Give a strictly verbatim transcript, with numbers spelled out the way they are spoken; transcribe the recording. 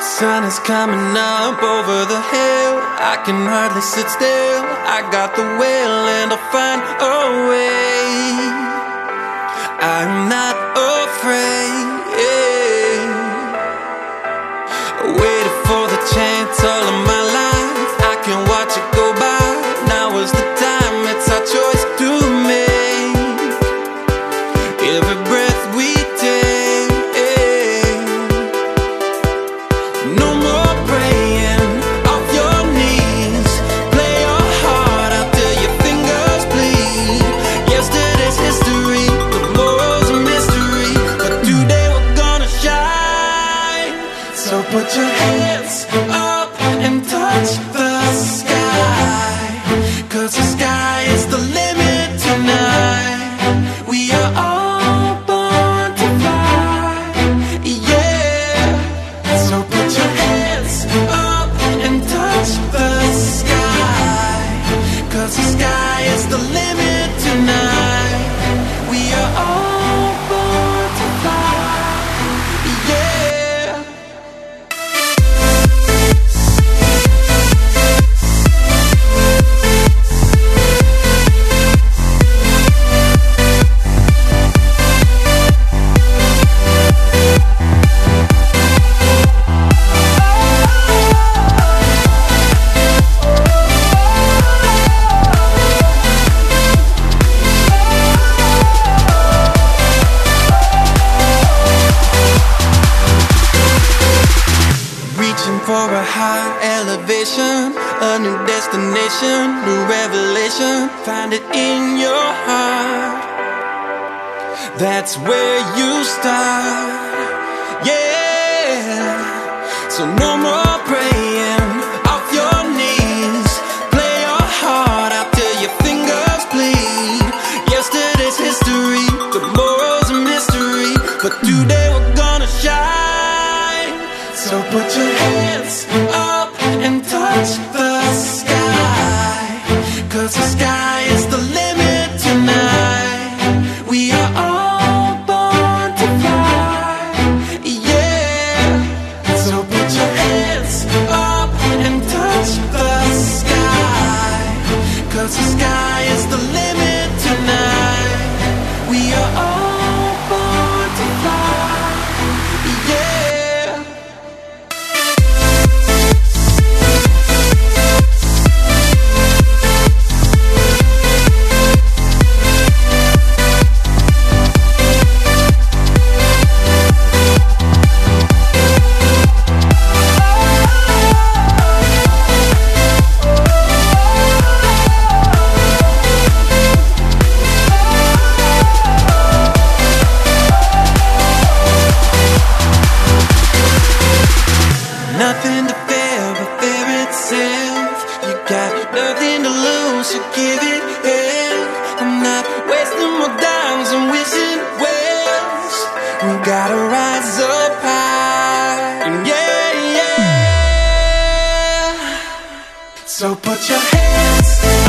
Sun is coming up over the hill. I can hardly sit still. I got the will and I'll find a way. I'm not afraid. Waited for the chance all of my life. I can watch it go by. Now is the time, it's our choice to make. Every breath we take. No more praying off your knees. Play your heart out till your fingers bleed. Yesterday's history, tomorrow's a mystery, but today we're gonna shine. So put your hands up and touch the sky, 'cause the sky is the limit tonight. We are all born to fly, yeah. So put your hands up and touch the sky, 'cause the sky is the limit tonight. We are all born to fly, yeah. Reaching for a high elevation, a new destination, new revelation. Find it in your heart. That's where you start, yeah. So no more praying off your knees. Play your heart out till your fingers bleed. Yesterday's history, tomorrow's a mystery, but today we're gonna shine. So put your hands up and touch the sky, 'cause the sky is the limit tonight. We are all born to fly, yeah. So put your hands up and touch the sky, 'cause the sky is the limit tonight. We are all born to fly, yeah. Nothing to fear but fear itself. You got nothing to lose, so give it hell. I'm not wasting more dimes and wishing wells. We gotta rise up high, yeah, yeah. So put your hands